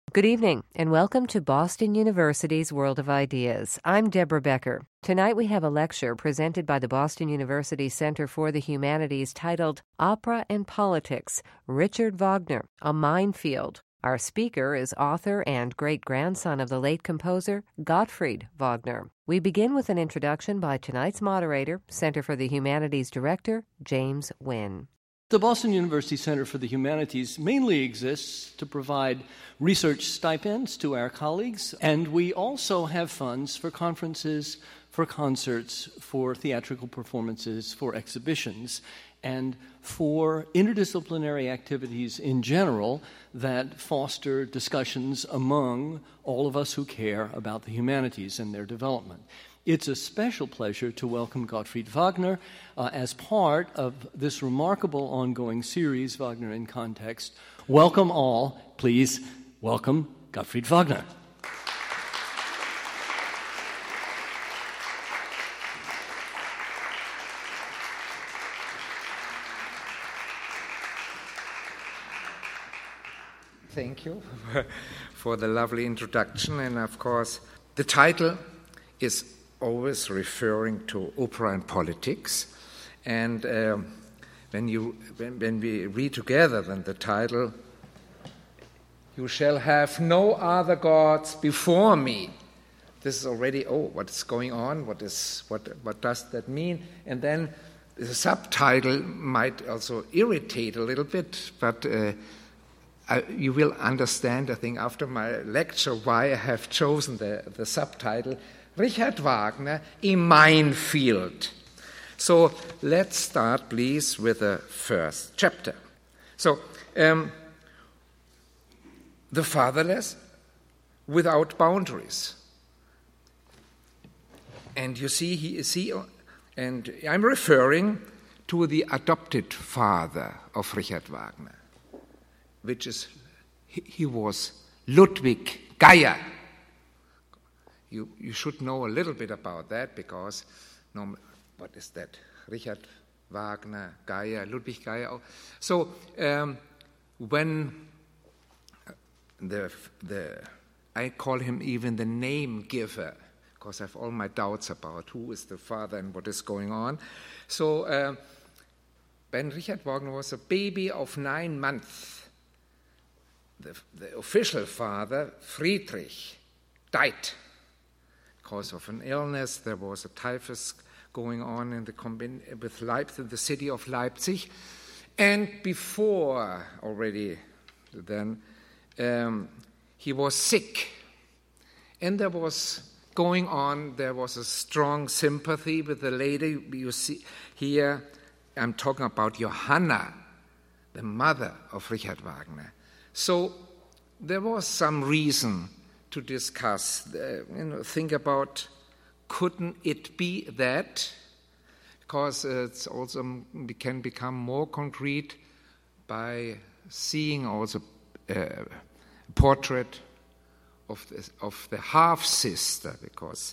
Good evening, and welcome to Boston University's World of Ideas. I'm Deborah Becker. Tonight we have a lecture presented by the Boston University Center for the Humanities titled Opera and Politics, Richard Wagner, A Minefield. Our speaker is author and great-grandson of the late composer Gottfried Wagner. We begin with an introduction by tonight's moderator, Center for the Humanities Director, James Wynn. The Boston University Center for the Humanities mainly exists to provide research stipends to our colleagues, and we also have funds for conferences, for concerts, for theatrical performances, for exhibitions, and for interdisciplinary activities in general that foster discussions among all of us who care about the humanities and their development. It's a special pleasure to welcome Gottfried Wagner as part of this remarkable ongoing series, Wagner in Context. Welcome all. Please welcome Gottfried Wagner. Thank you for the lovely introduction. And of course, the title is always referring to opera and politics. And when we read together then the title, "You shall have no other gods before me." This is already, what's going on? What does that mean? And then the subtitle might also irritate a little bit, but you will understand, I think, after my lecture why I have chosen the subtitle, Richard Wagner, A Minefield. So let's start, please, with the first chapter. So, the fatherless without boundaries. And you see, and I'm referring to the adopted father of Richard Wagner, which is, he was Ludwig Geyer. You should know a little bit about that because, what is that? Richard Wagner, Geyer, Ludwig Geyer. So when I call him even the name giver, because I have all my doubts about who is the father and what is going on. So when Richard Wagner was a baby of 9 months, the official father, Friedrich, died because of an illness. There was a typhus going on in with Leipzig, the city of Leipzig. And before already then, he was sick. And there was a strong sympathy with the lady. You see here, I'm talking about Johanna, the mother of Richard Wagner. So there was some reason to discuss, think about, couldn't it be that? Because it's also, we can become more concrete by seeing also a portrait of the half-sister, because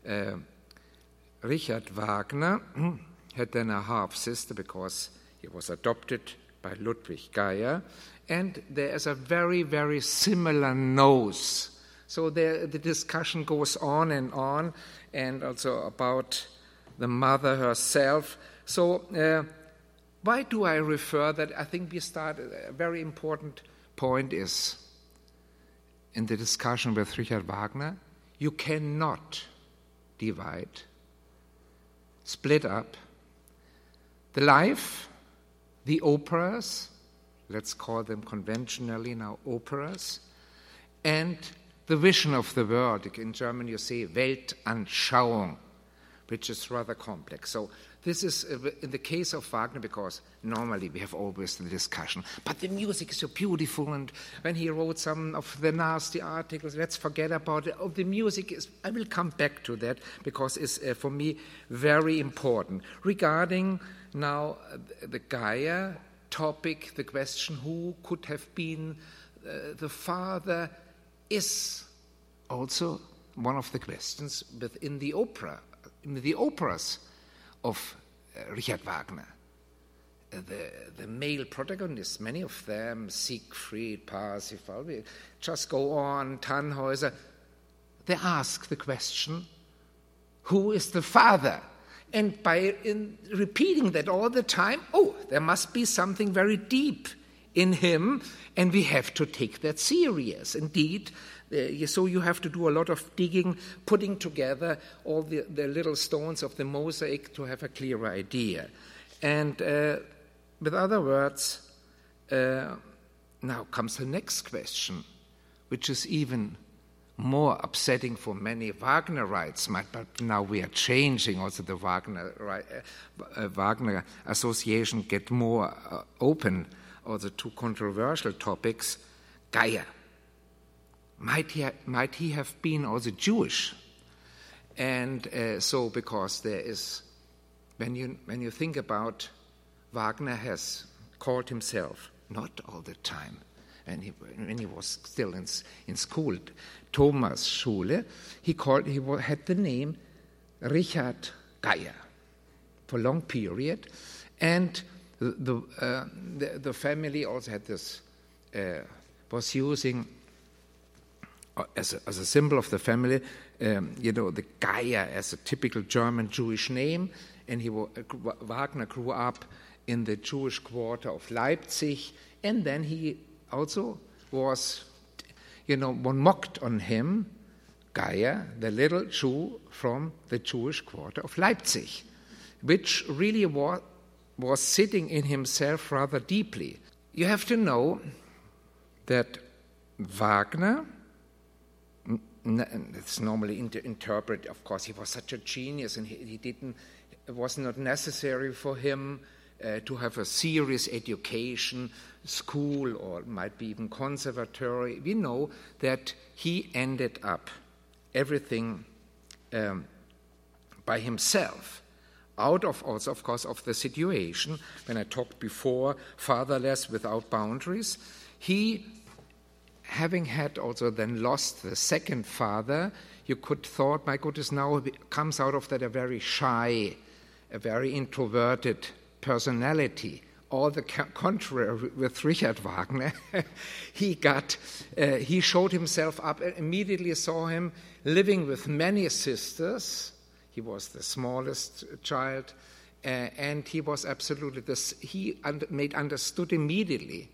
Richard Wagner had then a half-sister because he was adopted by Ludwig Geyer, and there is a very, very similar nose. So the discussion goes on, and also about the mother herself. So why do I refer that? I think we start, a very important point is, in the discussion with Richard Wagner, you cannot divide, split up the life, the operas, let's call them conventionally now operas, and the vision of the world. In German you say Weltanschauung, which is rather complex. So this is in the case of Wagner, because normally we have always the discussion, but the music is so beautiful, and when he wrote some of the nasty articles, let's forget about it. Oh, the music is, I will come back to that, because it's for me very important. Regarding now the Geyer topic, the question who could have been the father is also one of the questions within the opera, in the operas of Richard Wagner. the male protagonists, many of them, Siegfried, Parsifal, we just go on, Tannhäuser, they ask the question, who is the father? And by repeating that all the time, there must be something very deep in him, and we have to take that serious. Indeed, so you have to do a lot of digging, putting together all the little stones of the mosaic to have a clear idea. And with other words, now comes the next question, which is even more upsetting for many Wagnerites, but now we are changing also the Wagner Association, get more open also to controversial topics. Geyer, might he have been also Jewish? And so because there is, when you think about Wagner has called himself, not all the time, and when he was still in school, Thomas Schule, he had the name Richard Geyer for a long period, and the family also had this was using as a symbol of the family, the Geyer as a typical German Jewish name, and Wagner grew up in the Jewish quarter of Leipzig, and then he also was, one mocked on him, Geyer, the little Jew from the Jewish quarter of Leipzig, which really was sitting in himself rather deeply. You have to know that Wagner, it's normally interpreted, of course, he was such a genius, and it was not necessary for him to have a serious education, school, or might be even conservatory. We know that he ended up everything by himself, out of also, of course, of the situation. When I talked before, fatherless, without boundaries, he, having had also then lost the second father, you could thought, my goodness, now comes out of that a very shy, a very introverted personality. All the contrary with Richard Wagner. He showed himself up and immediately saw him living with many sisters. He was the smallest child, and he was absolutely this. He made understood immediately.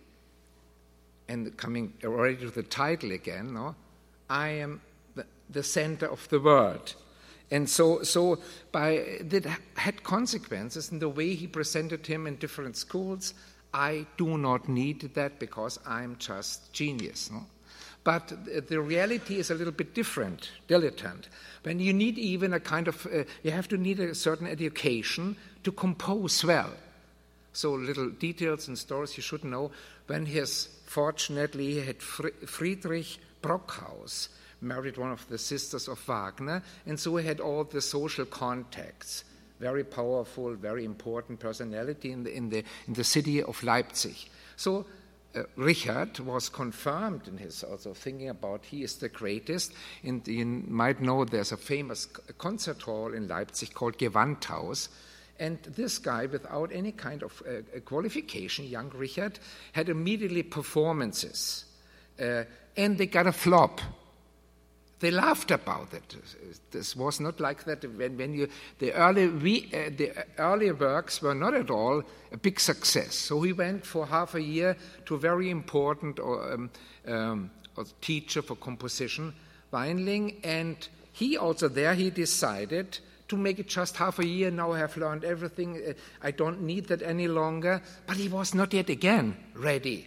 And coming already to the title again, no, I am the center of the world. And so that had consequences in the way he presented him in different schools. I do not need that because I'm just genius. No? But the reality is a little bit different, dilettante. When you need even a kind of, you have to need a certain education to compose well. So little details and stories you should know. When fortunately, he had Friedrich Brockhaus, married one of the sisters of Wagner, and so he had all the social contacts. Very powerful, very important personality in the city of Leipzig. So Richard was confirmed in his also thinking about he is the greatest. And you might know there's a famous concert hall in Leipzig called Gewandhaus. And this guy, without any kind of qualification, young Richard, had immediately performances. And they got a flop. They laughed about it. This was not like that. The early works were not at all a big success. So he went for half a year to a very important teacher for composition, Weinling, and he decided to make it just half a year. Now I have learned everything. I don't need that any longer. But he was not yet again ready.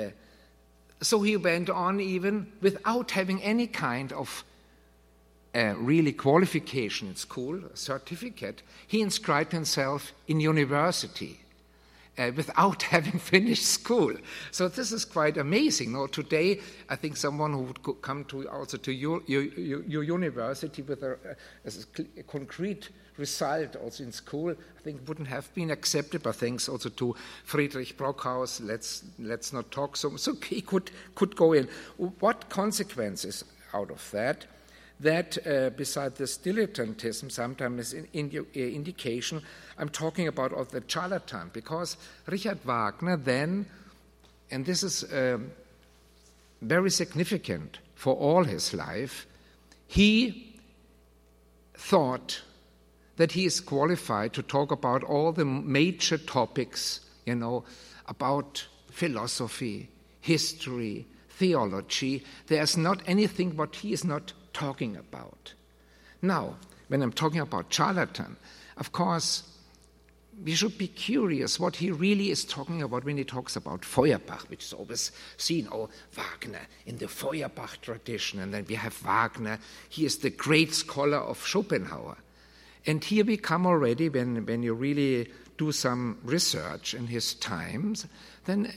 So he went on even without having any kind of really qualification in school, a certificate. He inscribed himself in university without having finished school. So this is quite amazing. No, today, I think someone who would come to your university with a concrete result also in school, I think wouldn't have been accepted. But thanks also to Friedrich Brockhaus, let's not talk so he could go in. What consequences out of that? that beside this dilettantism, sometimes is indication, I'm talking about of the charlatan, because Richard Wagner then, and this is very significant for all his life, he thought that he is qualified to talk about all the major topics, about philosophy, history, theology. There's not anything what he is not talking about. Now, when I'm talking about charlatan, of course, we should be curious what he really is talking about when he talks about Feuerbach, which is always seen, Wagner in the Feuerbach tradition, and then we have Wagner. He is the great scholar of Schopenhauer. And here we come already, when you really do some research in his times, then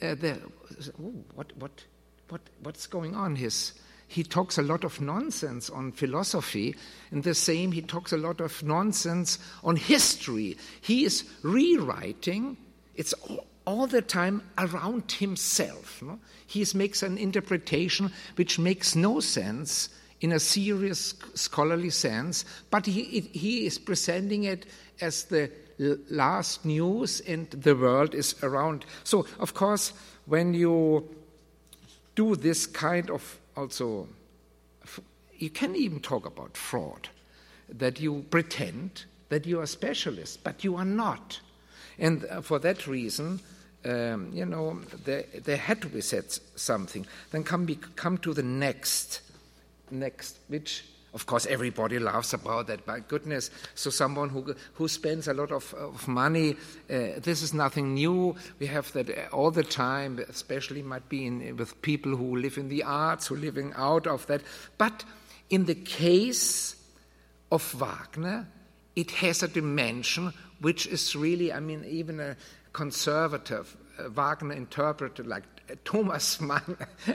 what's going on? He talks a lot of nonsense on philosophy, and the same, he talks a lot of nonsense on history. He is rewriting, it's all the time around himself. No? He makes an interpretation which makes no sense in a serious scholarly sense, but he is presenting it as the last news and the world is around. So, of course, when you do this kind of also, you can even talk about fraud, that you pretend that you are a specialist, but you are not. And for that reason, there had to be said something. Then come to the next, which, of course, everybody laughs about that. My goodness, so someone who spends a lot of money, this is nothing new. We have that all the time, especially might be with people who live in the arts, who are living out of that. But in the case of Wagner, it has a dimension which is really, even a conservative Wagner interpreter like Thomas Mann,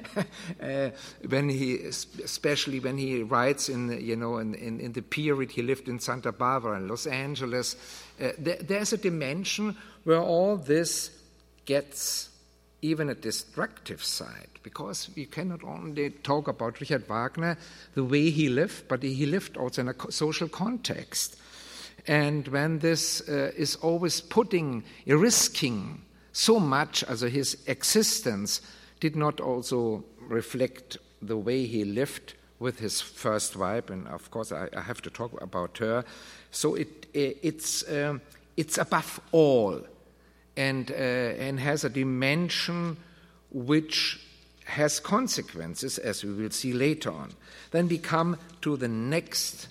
especially when he writes in the period he lived in Santa Barbara and Los Angeles, there's a dimension where all this gets even a destructive side, because we cannot only talk about Richard Wagner, the way he lived, but he lived also in a social context. And when this is always risking so much, as his existence did not also reflect the way he lived with his first wife, and of course I have to talk about her. So it's above all, and has a dimension which has consequences, as we will see later on. Then we come to the next,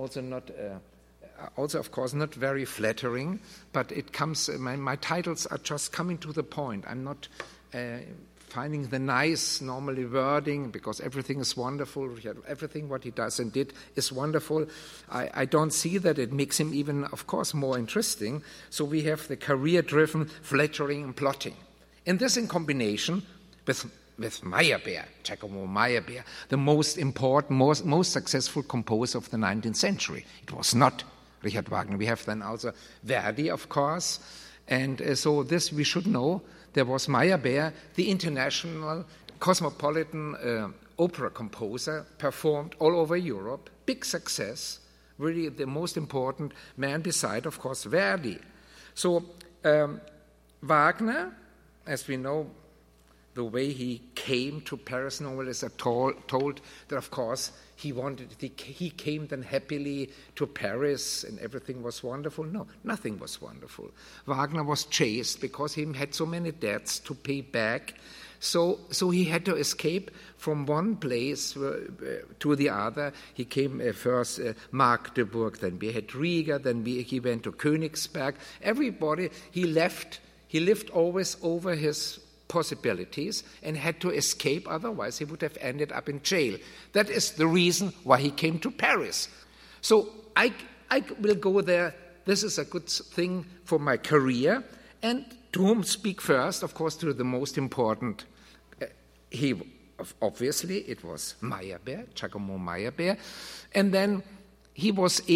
also, of course, not very flattering, but it comes. My titles are just coming to the point. I'm not finding the nice, normally wording, because everything is wonderful. Everything what he does and did is wonderful. I don't see that it makes him even, of course, more interesting. So we have the career-driven, flattering, and plotting. And this in combination with Meyerbeer, Giacomo Meyerbeer, the most important, most successful composer of the 19th century. It was not Richard Wagner. We have then also Verdi, of course, and so this we should know. There was Meyerbeer, the international cosmopolitan opera composer, performed all over Europe, big success, really the most important man beside, of course, Verdi. So Wagner, as we know, the way he came to Paris, novelists are told that, of course, he came then happily to Paris and everything was wonderful. No, nothing was wonderful. Wagner was chased because he had so many debts to pay back. So he had to escape from one place to the other. He came first Magdeburg, then we had Riga, then he went to Königsberg. Everybody, he lived always over his possibilities and had to escape, otherwise he would have ended up in jail. That is the reason why he came to Paris. So I will go there. This is a good thing for my career. And to whom speak first? Of course, to the most important. Obviously, it was Meyerbeer, Giacomo Meyerbeer. And then he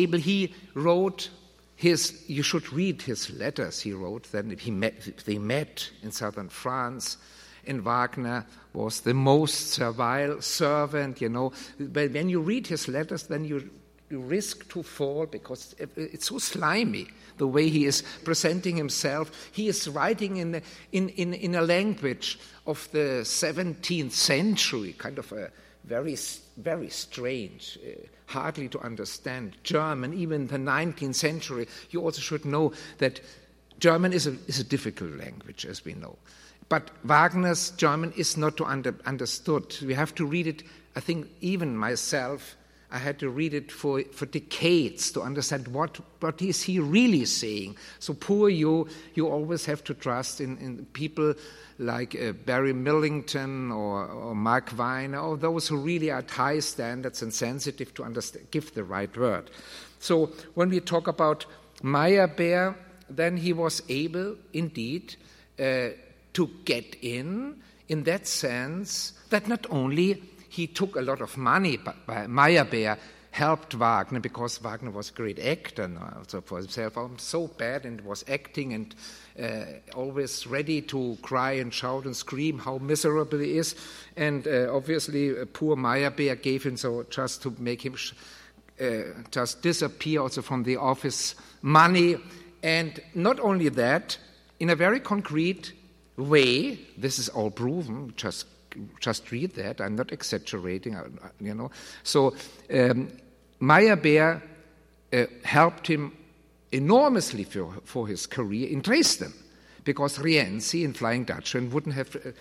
wrote you should read his letters he wrote. Then they met in southern France, and Wagner was the most servile servant, But when you read his letters, then you risk to fall because it's so slimy, the way he is presenting himself. He is writing in a language of the 17th century, kind of a very, very strange, hardly to understand German, even the 19th century. You also should know that German is a difficult language, as we know. But Wagner's German is not to understood. We have to read it, I think even myself, I had to read it for decades to understand what is he really saying. So poor you always have to trust in people like Barry Millington or Mark Weiner, or those who really are at high standards and sensitive to give the right word. So when we talk about Meyerbeer, then he was able, indeed, to get in that sense that not only he took a lot of money, but Meyerbeer helped Wagner because Wagner was a great actor also for himself. I'm so bad and was acting and always ready to cry and shout and scream how miserable he is. And obviously poor Meyerbeer gave him so just to make him just disappear also from the office money. And not only that, in a very concrete way, this is all proven, just read that, I'm not exaggerating, So Meyerbeer helped him enormously for his career in Dresden, because Rienzi in Flying Dutchman would not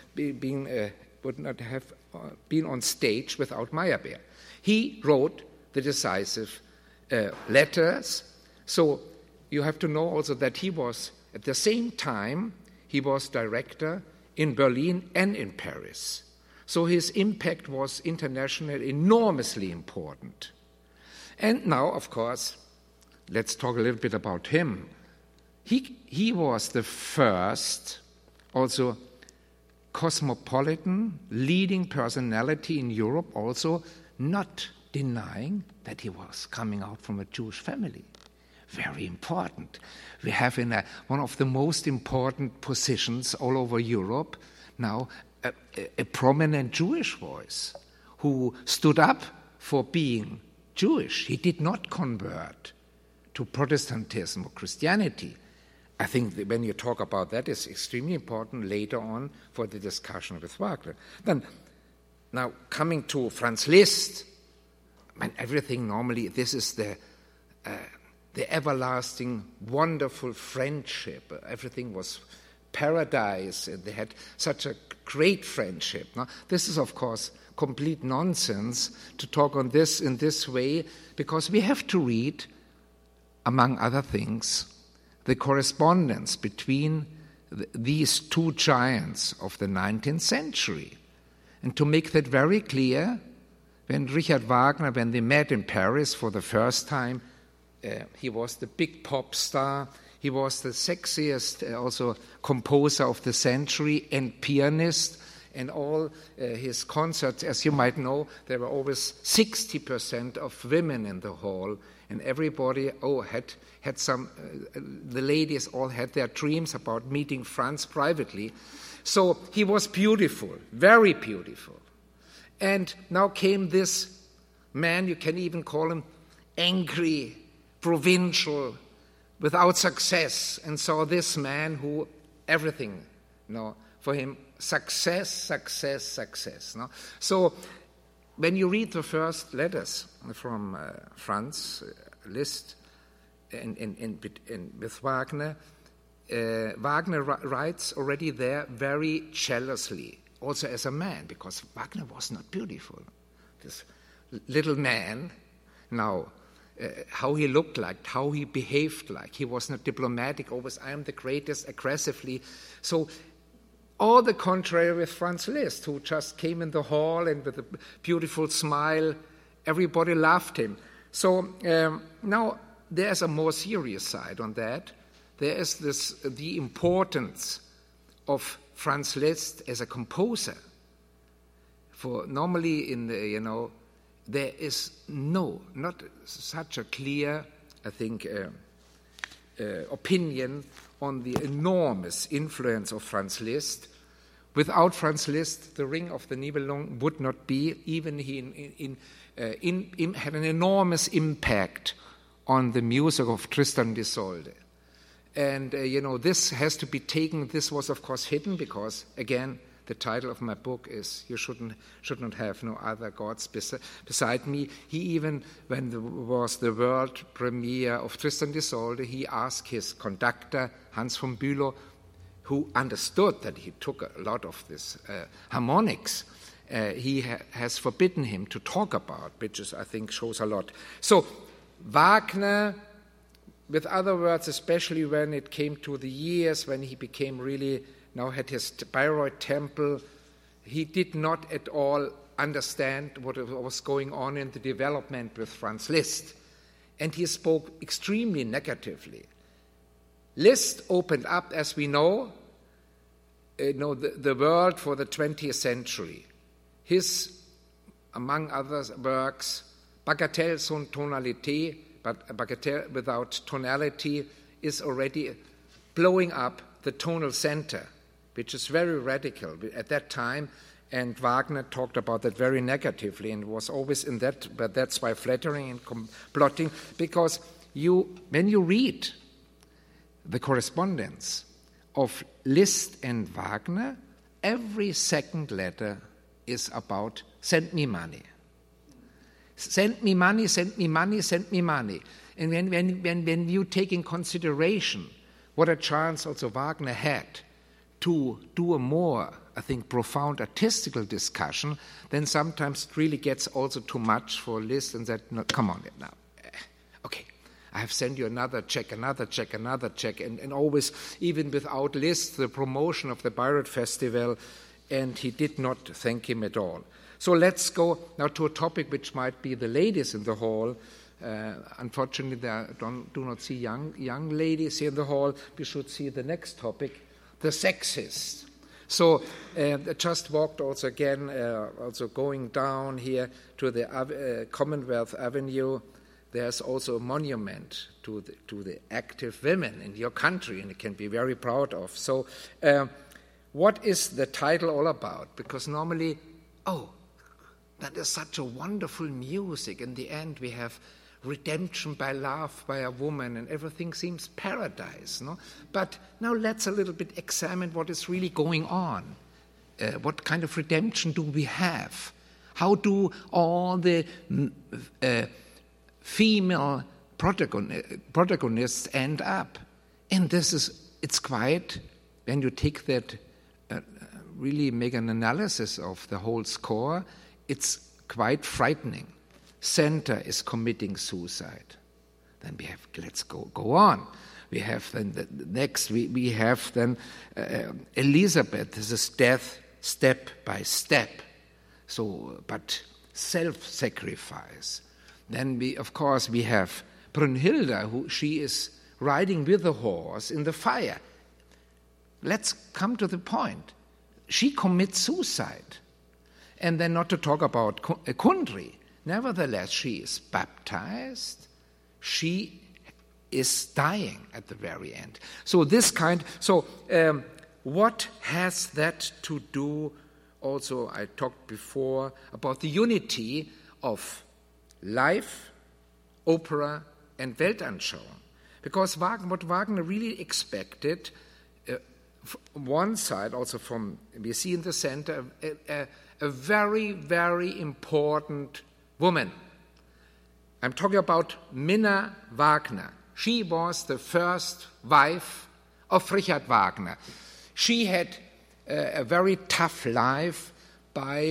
have been on stage without Meyerbeer. He wrote the decisive letters. So you have to know also that he was, at the same time, he was director in Berlin and in Paris. So his impact was internationally enormously important. And now, of course, let's talk a little bit about him. He was the first, also cosmopolitan, leading personality in Europe, also not denying that he was coming out from a Jewish family. Very important. We have in one of the most important positions all over Europe now a prominent Jewish voice who stood up for being Jewish. He did not convert to Protestantism or Christianity. I think that when you talk about that, it's extremely important later on for the discussion with Wagner. Then, now coming to Franz Liszt, everything normally, this is the everlasting, wonderful friendship. Everything was paradise, and they had such a great friendship. Now, this is, of course, complete nonsense to talk on this in this way, because we have to read, among other things, the correspondence between these two giants of the 19th century. And to make that very clear, when Richard Wagner, when they met in Paris for the first time, he was the big pop star. He was the sexiest also composer of the century and pianist. And all his concerts, as you might know, there were always 60% of women in the hall. And everybody, had some, the ladies all had their dreams about meeting Franz privately. So he was beautiful, very beautiful. And now came this man, you can even call him angry, provincial, without success, and saw this man who everything, for him, success. No? So when you read the first letters from Franz Liszt and with Wagner, Wagner writes already there very jealously, also as a man, because Wagner was not beautiful. This little man, now, how he looked like, how he behaved like. He was not diplomatic, always, I am the greatest, aggressively. So all the contrary with Franz Liszt, who just came in the hall and with a beautiful smile, everybody loved him. So now there's a more serious side on that. There is the importance of Franz Liszt as a composer. For normally in the, there is not such a clear, I think, opinion on the enormous influence of Franz Liszt, Without Franz Liszt, The Ring of the Nibelung would not be, even he had an enormous impact on the music of Tristan and Isolde. And, this has to be taken. This was, of course, hidden because, again, the title of my book is You Should Not Have No Other Gods Beside Me. He even, when there was the world premiere of Tristan and Isolde, he asked his conductor, Hans von Bülow, who understood that he took a lot of this harmonics, he has forbidden him to talk about, which is, I think, shows a lot. So Wagner, with other words, especially when it came to the years when he became really, now had his Bayreuth Temple, he did not at all understand what was going on in the development with Franz Liszt. And he spoke extremely negatively. Liszt opened up, as we know, the world for the 20th century. His, among other works, Bagatelle sans tonalité, but Bagatelle without tonality, is already blowing up the tonal center, which is very radical at that time, and Wagner talked about that very negatively and was always in that, but that's why flattering and plotting, because when you read the correspondence of Liszt and Wagner, every second letter is about send me money. Send me money, send me money, send me money. And when you take in consideration what a chance also Wagner had to do a more, I think, profound artistical discussion, then sometimes it really gets also too much for Liszt and that, no, come on now. Okay, I have sent you another check, and always, even without Liszt, the promotion of the Bayreuth Festival, and he did not thank him at all. So let's go now to a topic which might be the ladies in the hall. Unfortunately, do not see young ladies here in the hall. We should see the next topic, the sexist. So I just walked also again, also going down here to the Commonwealth Avenue. There's also a monument to the active women in your country, and it can be very proud of. So what is the title all about? Because normally, that is such a wonderful music. In the end, we have redemption by love by a woman, and everything seems paradise, no? But now let's a little bit examine what is really going on. What kind of redemption do we have? How do all the female protagonists end up? And it's quite, when you take that, really make an analysis of the whole score, it's quite frightening. Santa is committing suicide. Then we have, let's go on. We have then the next, we have then Elizabeth. This is death step by step. So, but self-sacrifice. Then we have Brunhilde, she is riding with a horse in the fire. Let's come to the point. She commits suicide. And then not to talk about Kundry. Nevertheless, she is baptized. She is dying at the very end. So what has that to do? Also, I talked before about the unity of life, opera, and Weltanschauung. Because what Wagner really expected, one side also we see in the center, a very, very important woman. I'm talking about Minna Wagner. She was the first wife of Richard Wagner. She had a very tough life by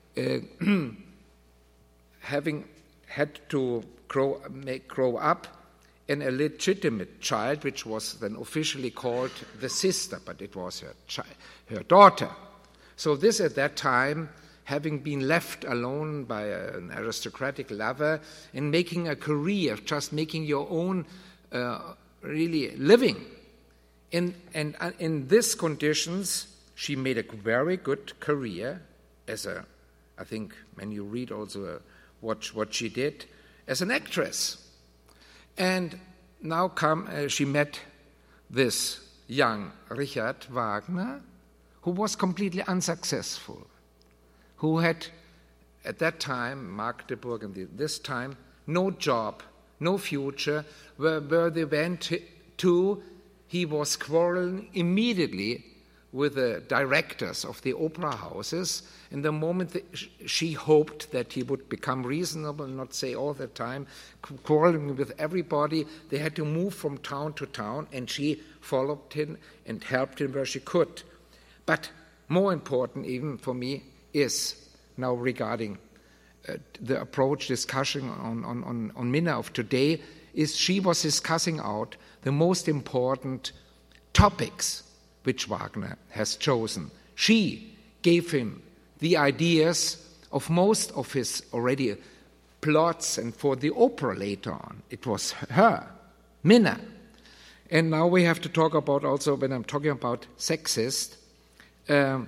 having had to grow up an illegitimate child, which was then officially called the sister, but it was her daughter. So this at that time, having been left alone by an aristocratic lover and making a career, just making your own really living. In these conditions, she made a very good career I think when you read also what she did, as an actress. And now she met this young Richard Wagner, who was completely unsuccessful, who had, at that time, Magdeburg and this time, no job, no future, where they went to, he was quarreling immediately with the directors of the opera houses. In the moment that she hoped that he would become reasonable, not say all the time, quarreling with everybody, they had to move from town to town, and she followed him and helped him where she could. But more important even for me is now regarding the approach discussion on Minna of today, is she was discussing out the most important topics which Wagner has chosen. She gave him the ideas of most of his already plots, and for the opera later on, it was her, Minna. And now we have to talk about also, when I'm talking about sexist, the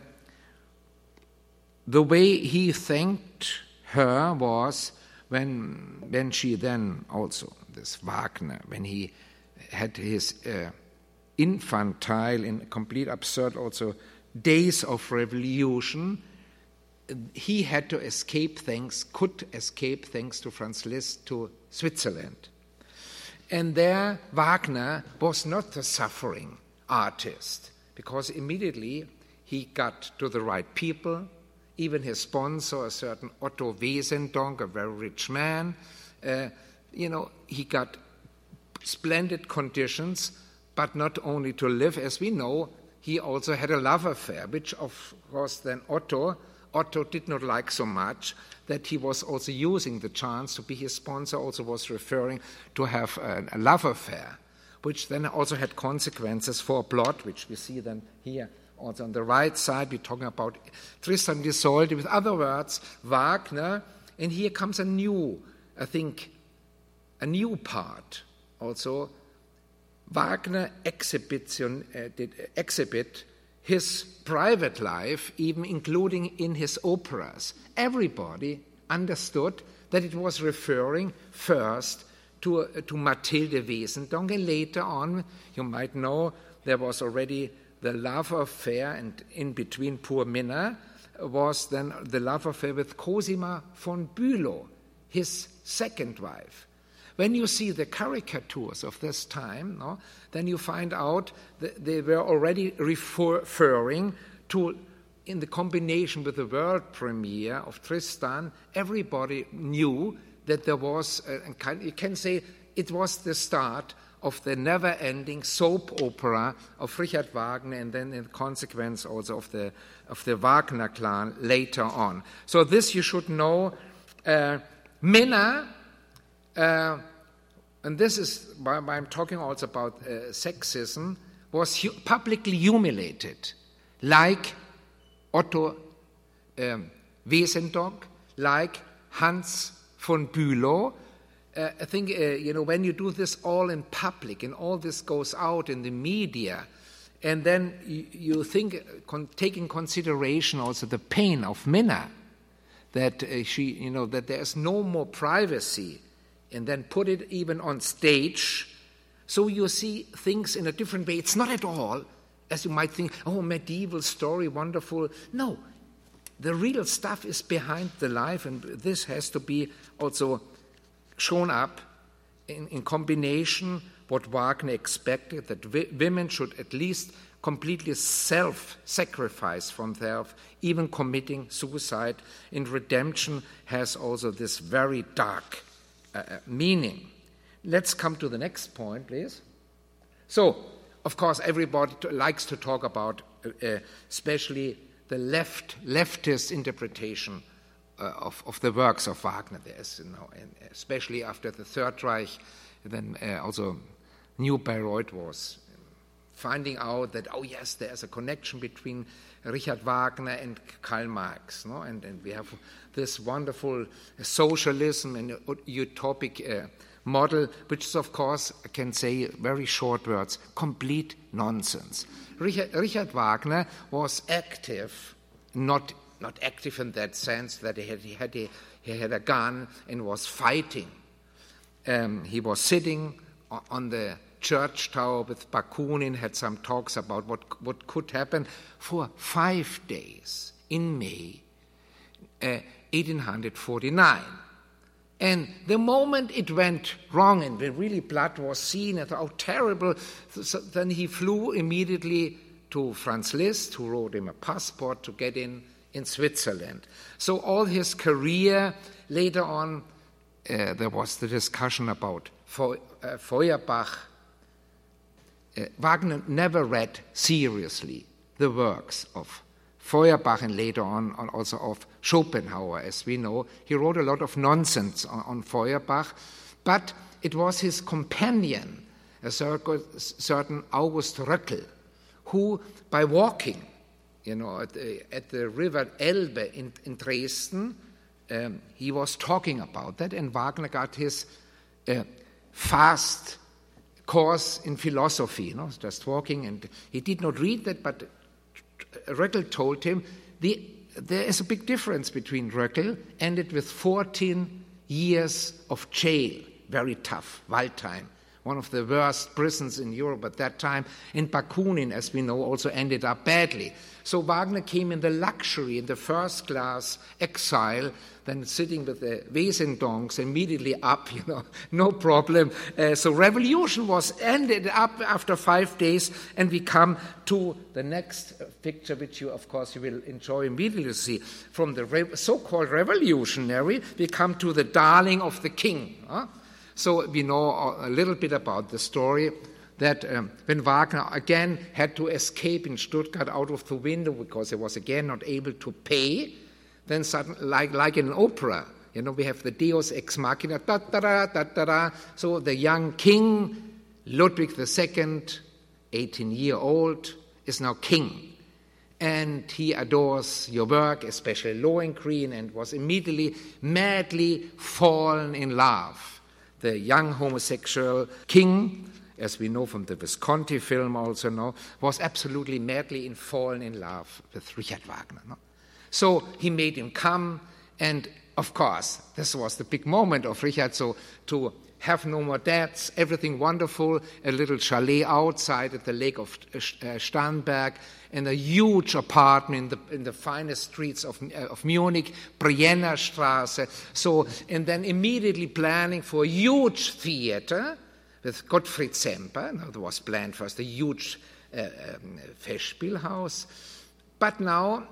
way he thanked her was when she then also, this Wagner, when he had his infantile and complete absurd also days of revolution, he had to could escape thanks to Franz Liszt to Switzerland. And there Wagner was not the suffering artist, because immediately he got to the right people, even his sponsor, a certain Otto Wesendonck, a very rich man, he got splendid conditions, but not only to live, as we know, he also had a love affair, which of course then Otto did not like so much, that he was also using the chance to be his sponsor, also was referring to have a love affair, which then also had consequences for a plot, which we see then here also on the right side. We're talking about Tristan and Isolde. With other words, Wagner, and here comes a new part also. Wagner did exhibit his private life, even including in his operas. Everybody understood that it was referring first to Mathilde Wesendonck, and later on, you might know, there was already the love affair, and in between poor Minna was then the love affair with Cosima von Bülow, his second wife. When you see the caricatures of this time, then you find out that they were already referring to, in the combination with the world premiere of Tristan, everybody knew that there was, you can say it was the start of the never-ending soap opera of Richard Wagner, and then in consequence also of the Wagner clan later on. So this you should know. Minna, and this is why I'm talking also about sexism, was publicly humiliated, like Otto Wesendonck, like Hans von Bülow. I think, when you do this all in public and all this goes out in the media, and then you think, take in consideration also the pain of Minna, that that there's no more privacy, and then put it even on stage, so you see things in a different way. It's not at all, as you might think, medieval story, wonderful. No, the real stuff is behind the life, and this has to be also shown up in combination what Wagner expected, that women should at least completely self-sacrifice from themselves, even committing suicide. And redemption has also this very dark meaning. Let's come to the next point, please. So, of course, everybody likes to talk about especially the leftist interpretation of the works of Wagner. There's, and especially after the Third Reich, then also New Bayreuth was finding out that, yes, there's a connection between Richard Wagner and Karl Marx, and we have this wonderful socialism and utopic model, which is, of course, I can say very short words, complete nonsense. Richard Wagner was active, not active in that sense that he had a gun and was fighting. He was sitting on the church tower with Bakunin, had some talks about what could happen for 5 days in May 1849. And the moment it went wrong and when really blood was seen and how terrible, so then he flew immediately to Franz Liszt, who wrote him a passport to get in Switzerland. So all his career, later on, there was the discussion about Feuerbach. Wagner never read seriously the works of Feuerbach and later on also of Schopenhauer, as we know. He wrote a lot of nonsense on Feuerbach, but it was his companion, a certain August Röckel, who, by walking, at the river Elbe in Dresden, he was talking about that, and Wagner got his fast course in philosophy, just walking, and he did not read that, but Röckel told him there is a big difference between Röckel, ended with 14 years of jail, very tough, Waldheim, one of the worst prisons in Europe at that time, and Bakunin, as we know, also ended up badly. So Wagner came in the luxury, in the first-class exile, then sitting with the Wesendonks immediately up, no problem. So revolution was ended up after 5 days, and we come to the next picture, which you will enjoy immediately to see. From the so-called revolutionary, we come to the darling of the king. So we know a little bit about the story that when Wagner again had to escape in Stuttgart out of the window because he was again not able to pay, then suddenly, like in an opera, we have the Deus ex machina, da-da-da, da-da-da. So the young king, Ludwig II, 18-year-old, is now king. And he adores your work, especially Lohengrin, and was immediately madly fallen in love. The young homosexual king, as we know from the Visconti film also now, was absolutely madly fallen in love with Richard Wagner. So he made him come, and of course, this was the big moment of Richard, so to have no more debts, everything wonderful, a little chalet outside at the lake of Starnberg, and a huge apartment in the finest streets of Munich, Brienner Straße. So, and then immediately planning for a huge theater with Gottfried Semper. Now, there was planned first a huge Festspielhaus, but now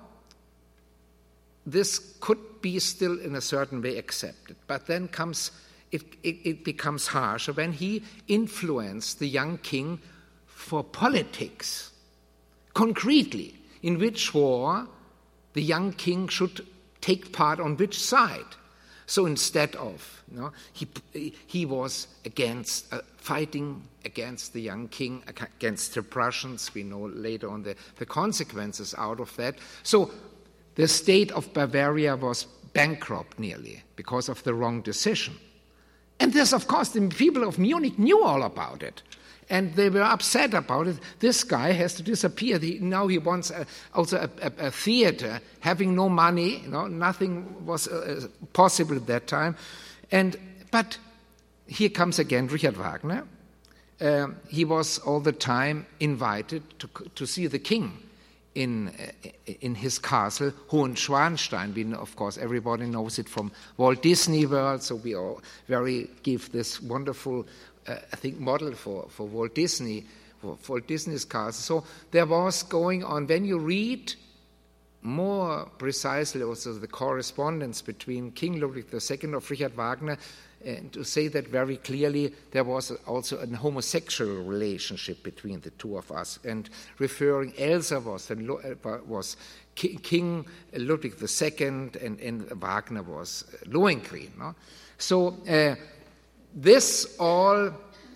this could be still in a certain way accepted. But then it becomes harsher when he influenced the young king for politics, concretely, in which war the young king should take part on which side. So instead of, he was against fighting against the young king, against the Prussians. We know later on the consequences out of that. So the state of Bavaria was bankrupt nearly because of the wrong decision. And this, of course, the people of Munich knew all about it. And they were upset about it. This guy has to disappear. Now he wants also a theater, having no money. Nothing was possible at that time. But here comes again Richard Wagner. He was all the time invited to see the king in his castle, Hohenschwanstein. Of course, everybody knows it from Walt Disney World, so we all give this wonderful, model for Walt Disney, for Walt Disney's castle. So there was going on, when you read more precisely also the correspondence between King Ludwig II of Richard Wagner, and to say that very clearly, there was also a homosexual relationship between the two of us. And referring, Elsa was King Ludwig II, and Wagner was Lohengrin. So this all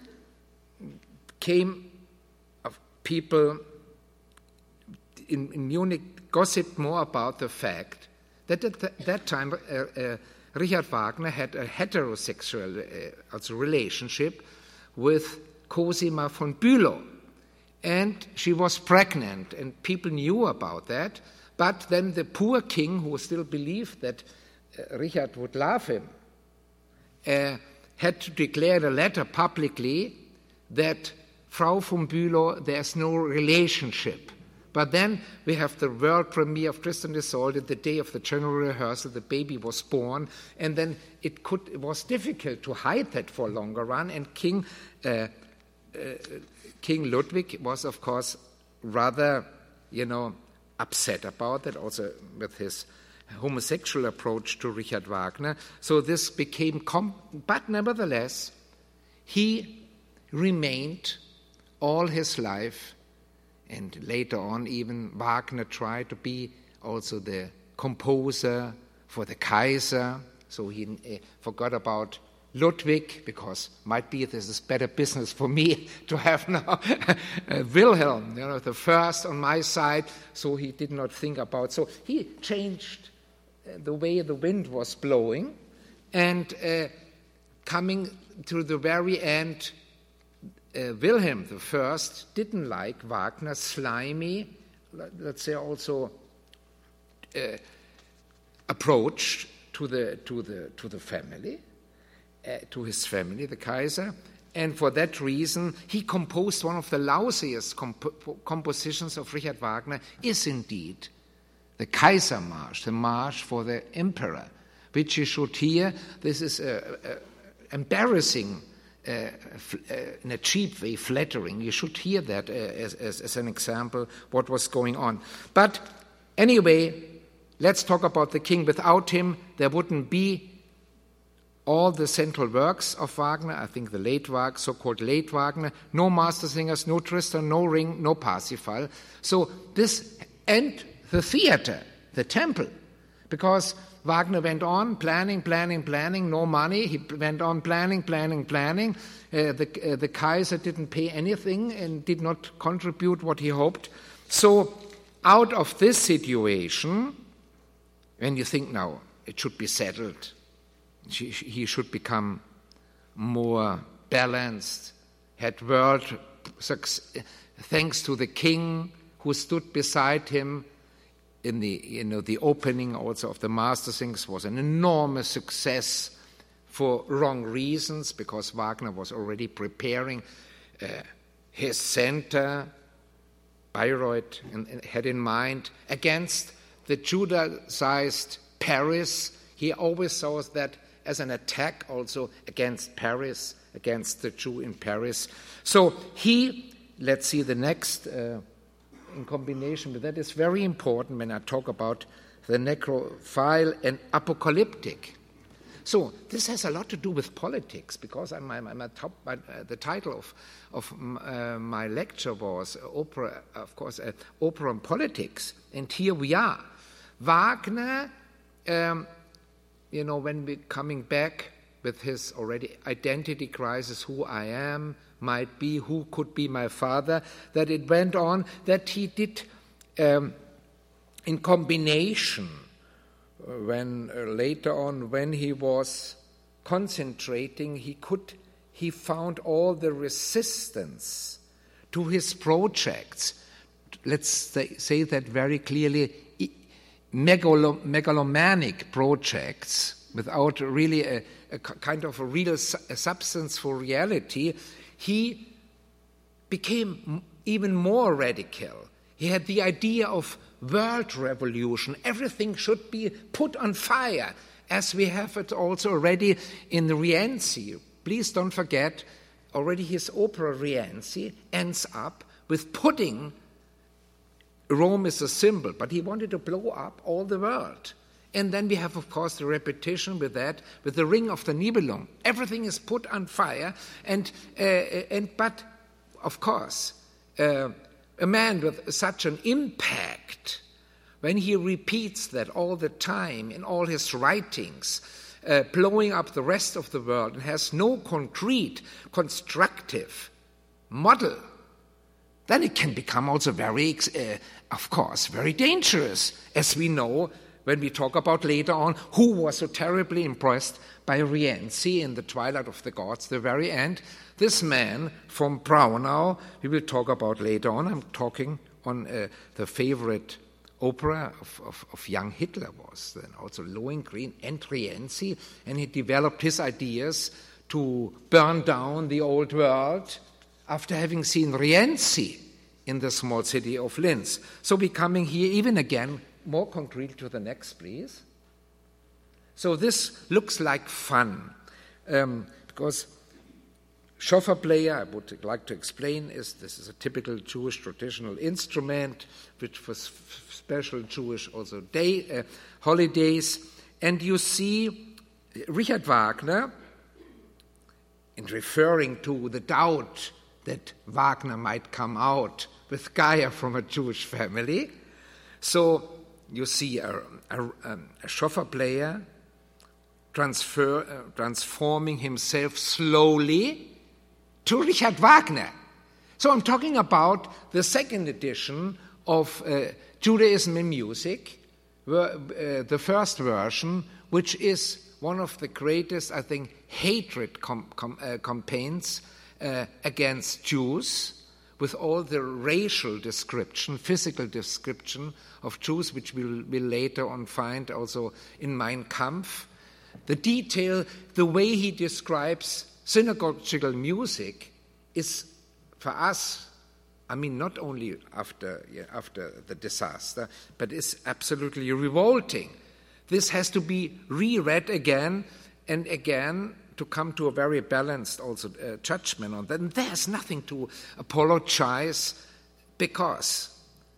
came of people in Munich gossiped more about the fact that at that time Richard Wagner had a heterosexual relationship with Cosima von Bülow, and she was pregnant, and people knew about that. But then the poor king, who still believed that Richard would love him, had to declare in a letter publicly that Frau von Bülow, there's no relationship. But then we have the world premiere of Tristan and Isolde, the day of the general rehearsal, the baby was born, and then it was difficult to hide that for a longer run, and King Ludwig was, of course, rather, upset about that, also with his homosexual approach to Richard Wagner. So this became, but nevertheless, he remained all his life, and later on even Wagner tried to be also the composer for the Kaiser, so he forgot about Ludwig, because might be this is better business for me to have now Wilhelm, the first on my side, so he did not think about. So he changed the way the wind was blowing, and coming to the very end, Wilhelm I didn't like Wagner's slimy, let's say also approach to the family, to his family, the Kaiser, and for that reason he composed one of the lousiest compositions of Richard Wagner, is indeed the Kaisermarsch, the March for the Emperor, which you should hear. This is embarrassing, in a cheap way, flattering. You should hear that as an example what was going on. But anyway, let's talk about the king. Without him, there wouldn't be all the central works of Wagner, I think the late Wagner, so-called late Wagner, no Master Singers, no Tristan, no Ring, no Parsifal. So this, and the theater, the temple, because Wagner went on planning, no money. He went on planning. The Kaiser didn't pay anything and did not contribute what he hoped. So out of this situation, when you think now it should be settled, he should become more balanced, had world success, thanks to the king who stood beside him. In the opening also of the Master Singers was an enormous success for wrong reasons, because Wagner was already preparing his center, Bayreuth, and had in mind against the Judaized Paris. He always saw that as an attack also against Paris, against the Jew in Paris. So let's see the next. In combination with that is very important when I talk about the necrophile and apocalyptic. So this has a lot to do with politics, because the title of my lecture was opera, of course, opera and politics, and here we are. Wagner, when we're coming back with his already identity crisis, who I am, might be, who could be my father, that it went on, that he did in combination when later on, when he was concentrating, he found all the resistance to his projects. Let's say that very clearly, megalomanic projects without really a kind of a real substance for reality. He became even more radical. He had the idea of world revolution. Everything should be put on fire, as we have it also already in the Rienzi. Please don't forget, already his opera Rienzi ends up with putting Rome as a symbol, but he wanted to blow up all the world. And then we have, of course, the repetition with that, with the Ring of the Nibelung. Everything is put on fire, but of course, a man with such an impact, when he repeats that all the time in all his writings, blowing up the rest of the world, and has no concrete, constructive model, then it can become also very, of course, very dangerous, as we know when we talk about later on, who was so terribly impressed by Rienzi in The Twilight of the Gods, the very end. This man from Braunau, we will talk about later on. I'm talking on the favorite opera of young Hitler was then also Lohengrin and Rienzi, and he developed his ideas to burn down the old world after having seen Rienzi in the small city of Linz. So we're coming here even again more concrete to the next, please. So this looks like fun, because shofar player, I would like to explain, this is a typical Jewish traditional instrument, which was special Jewish also holidays. And you see Richard Wagner, in referring to the doubt that Wagner might come out with Geyer from a Jewish family. So you see a shofar player transforming himself slowly to Richard Wagner. So I'm talking about the second edition of Judaism in Music, the first version, which is one of the greatest, I think, hatred campaigns against Jews, with all the racial description, physical description of Jews, which we'll later on find also in Mein Kampf. The detail, the way he describes synagogal music is, for us, I mean, not only after the disaster, but it's absolutely revolting. This has to be reread again and again to come to a very balanced also judgment on that. And there's nothing to apologize, because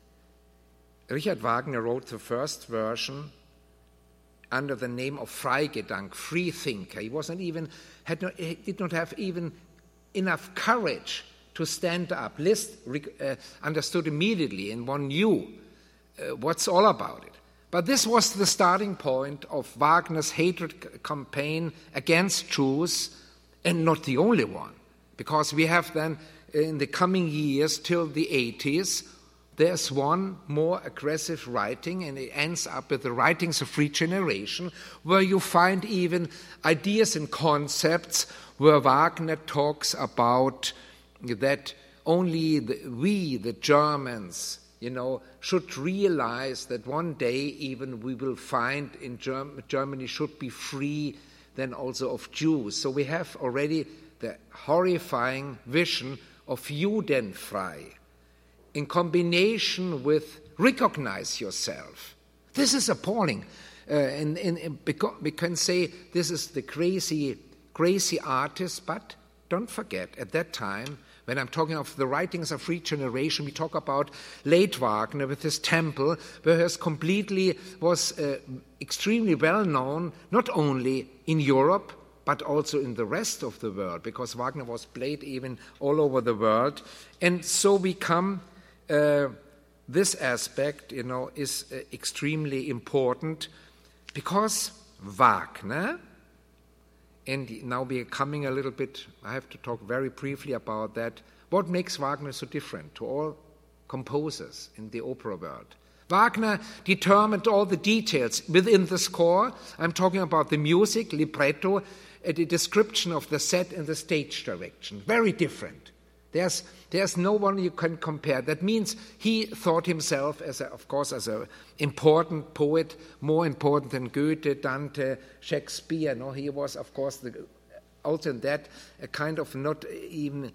Richard Wagner wrote the first version under the name of Freigedank, free thinker. He he did not have even enough courage to stand up. Liszt understood immediately, and one knew what's all about it. But this was the starting point of Wagner's hatred campaign against Jews, and not the only one, because we have then, in the coming years till the 80s, there's one more aggressive writing, and it ends up with the writings of Regeneration, where you find even ideas and concepts where Wagner talks about that only we, the Germans, should realize that one day even we will find in Germany should be free then also of Jews. So we have already the horrifying vision of Judenfrei in combination with recognize yourself. This is appalling. And we can say this is the crazy artist, but don't forget, at that time, when I'm talking of the writings of Regeneration, we talk about late Wagner with his Temple, where he was extremely well known, not only in Europe, but also in the rest of the world, because Wagner was played even all over the world. And so we come, this aspect, is extremely important, because Wagner, and now we are coming a little bit, I have to talk very briefly about that. What makes Wagner so different to all composers in the opera world? Wagner determined all the details within the score. I'm talking about the music, libretto, the description of the set and the stage direction. Very different. There's no one you can compare. That means he thought himself as an important poet, more important than Goethe, Dante, Shakespeare. No, he was, of course, also in that a kind of not even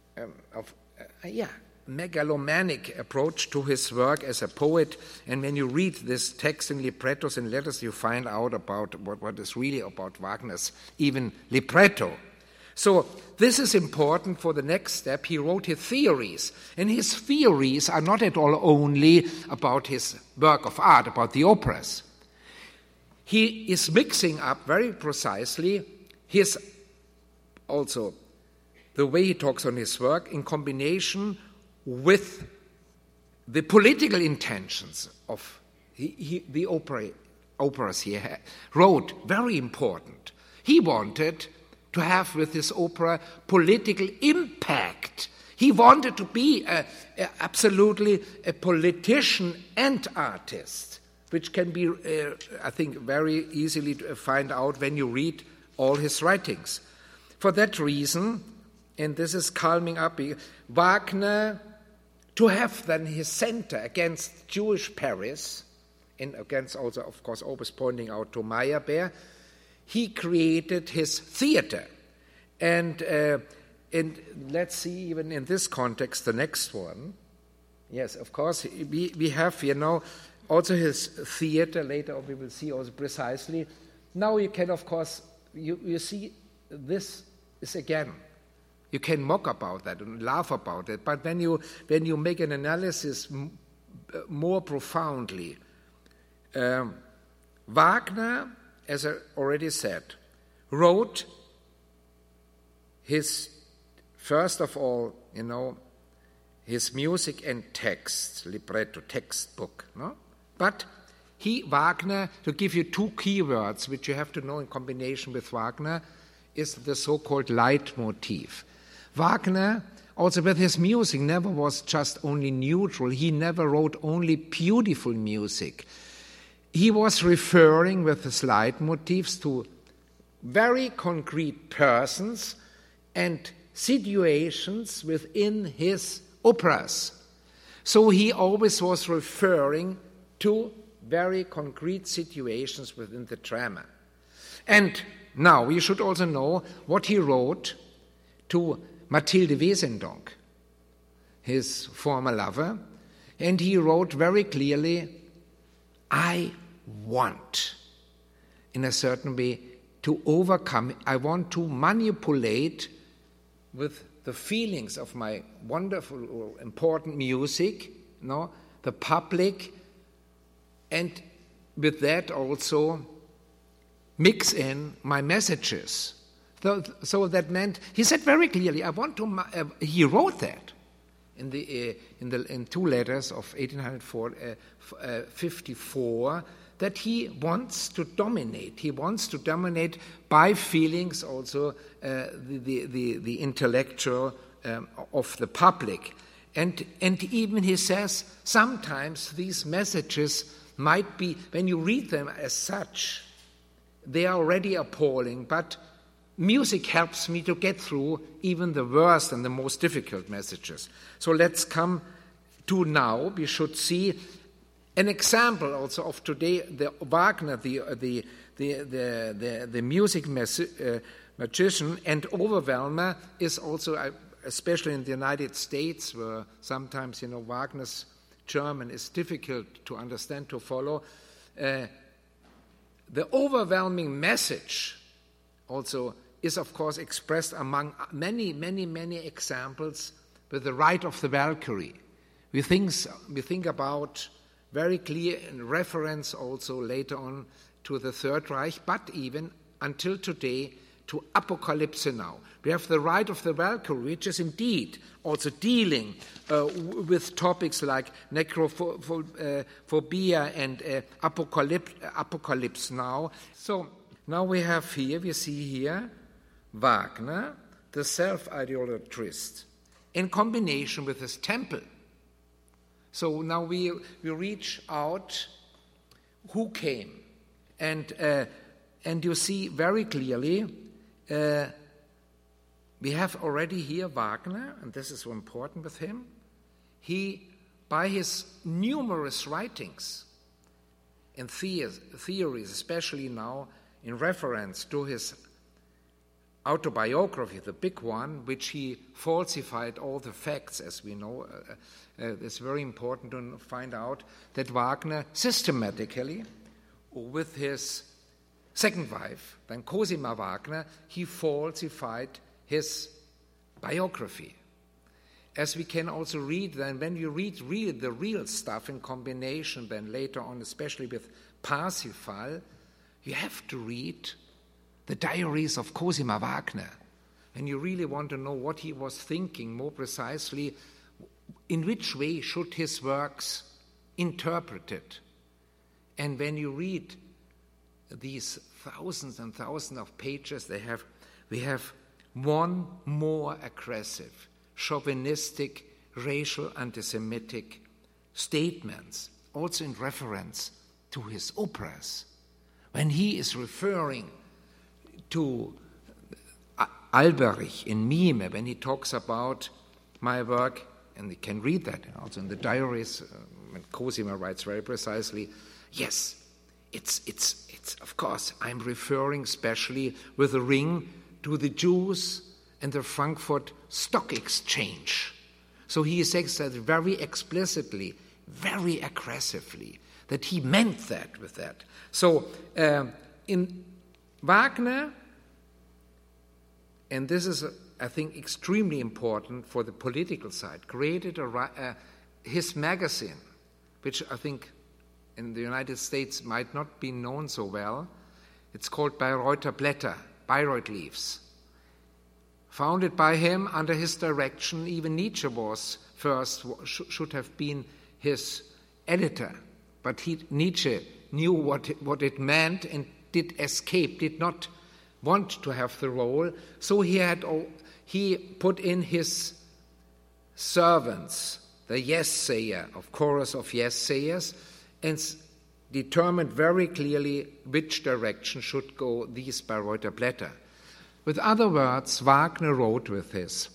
megalomaniac approach to his work as a poet. And when you read this text in librettos and letters, you find out about what is really about Wagner's even libretto. So this is important for the next step. He wrote his theories, and his theories are not at all only about his work of art, about the operas. He is mixing up very precisely his also the way he talks on his work in combination with the political intentions of the operas he wrote. Very important. He wanted to have with his opera political impact. He wanted to be absolutely a politician and artist, which can be, I think, very easily to find out when you read all his writings. For that reason, and this is calming up, Wagner, to have then his center against Jewish Paris, and against also, of course, always pointing out to Meyerbeer, he created his theater. And And let's see, even in this context, the next one. Yes, of course, we have, also his theater. Later on we will see also precisely. Now you can, of course, you see this is again, you can mock about that and laugh about it, but when you make an analysis more profoundly, Wagner, as I already said, wrote his, first of all, his music and text, libretto, textbook, no? But Wagner, to give you two keywords which you have to know in combination with Wagner, is the so-called leitmotif. Wagner, also with his music, never was just only neutral. He never wrote only beautiful music. He was referring with his leitmotifs to very concrete persons and situations within his operas. So he always was referring to very concrete situations within the drama. And now we should also know what he wrote to Mathilde Wesendonck, his former lover, and he wrote very clearly, I want, in a certain way, to overcome, I want to manipulate with the feelings of my wonderful or important music, the public, and with that also mix in my messages. So that meant, he said very clearly, I want to, he wrote that in two letters of 1854, that he wants to dominate. He wants to dominate by feelings also the intellectual of the public. And even he says, sometimes these messages might be, when you read them as such, they are already appalling, but music helps me to get through even the worst and the most difficult messages. So let's come to now. We should see an example also of today. The Wagner, the music magician and overwhelmer, is also, especially in the United States, where sometimes Wagner's German is difficult to understand, to follow. The overwhelming message also is, of course, expressed among many, many, many examples with the Ride of the Valkyrie. We think about very clear in reference also later on to the Third Reich, but even until today to Apocalypse Now. We have the Ride of the Valkyrie, which is indeed also dealing with topics like necrophobia and Apocalypse Now. So now we see here Wagner, the self-idolatrist, in combination with his temple. So now we reach out who came, and you see very clearly we have already here Wagner, and this is so important with him. He, by his numerous writings and theories, especially now in reference to his autobiography, the big one, which he falsified all the facts, as we know. It's very important to find out that Wagner systematically, with his second wife, then Cosima Wagner, he falsified his biography. As we can also read, then when you read the real stuff in combination, then later on, especially with Parsifal, you have to read the diaries of Cosima Wagner. And you really want to know what he was thinking more precisely, in which way should his works interpreted. And when you read these thousands and thousands of pages, we have one more aggressive, chauvinistic, racial, anti-Semitic statements, also in reference to his operas. When he is referring to Alberich in Mime, when he talks about my work, and you can read that also in the diaries, when Cosima writes very precisely, yes, it's of course, I'm referring especially with a ring to the Jews and the Frankfurt Stock Exchange. So he says that very explicitly, very aggressively, that he meant that with that. So in Wagner, and this is, I think, extremely important for the political side, created his magazine, which I think in the United States might not be known so well. It's called Bayreuther Blätter, Bayreuth Leaves. Founded by him under his direction, even Nietzsche was first, should have been his editor. But Nietzsche knew what it meant and did escape, did not want to have the role. So he put in his servants, the yes-sayer, of chorus of yes-sayers, and determined very clearly which direction should go these Bayreuther Blätter. With other words, Wagner wrote with his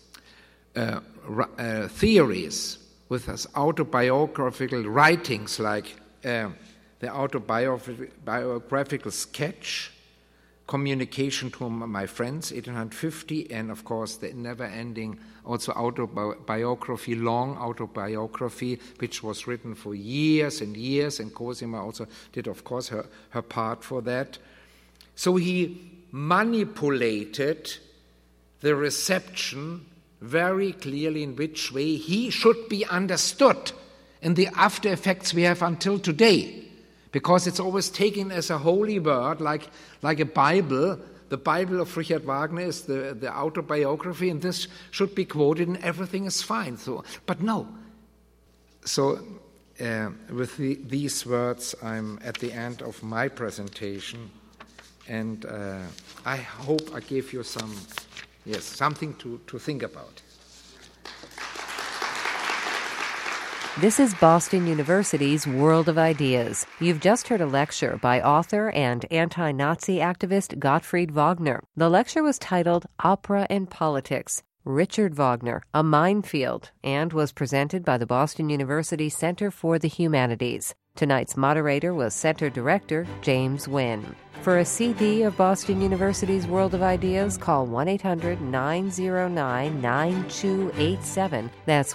theories, with his autobiographical writings like the autobiographical sketch, Communication to My Friends, 1850, and of course the never-ending also autobiography, long autobiography, which was written for years and years, and Cosima also did, of course, her part for that. So he manipulated the reception very clearly in which way he should be understood, and the after effects we have until today. Because it's always taken as a holy word, like a Bible. The Bible of Richard Wagner is the autobiography, and this should be quoted, and everything is fine. But no. So with these words, I'm at the end of my presentation, and I hope I gave you something to think about. This is Boston University's World of Ideas. You've just heard a lecture by author and anti-Nazi activist Gottfried Wagner. The lecture was titled Opera and Politics, Richard Wagner, A Minefield, and was presented by the Boston University Center for the Humanities. Tonight's moderator was Center Director James Wynn. For a CD of Boston University's World of Ideas, call 1-800-909-9287. That's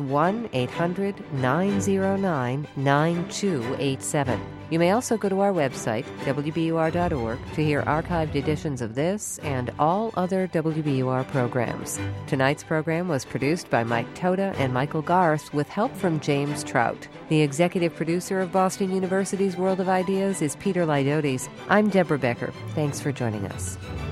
1-800-909-9287. You may also go to our website, wbur.org, to hear archived editions of this and all other WBUR programs. Tonight's program was produced by Mike Toda and Michael Garth with help from James Trout. The executive producer of Boston University's World of Ideas is Peter Lydotes. I'm Deborah Becker. Thanks for joining us.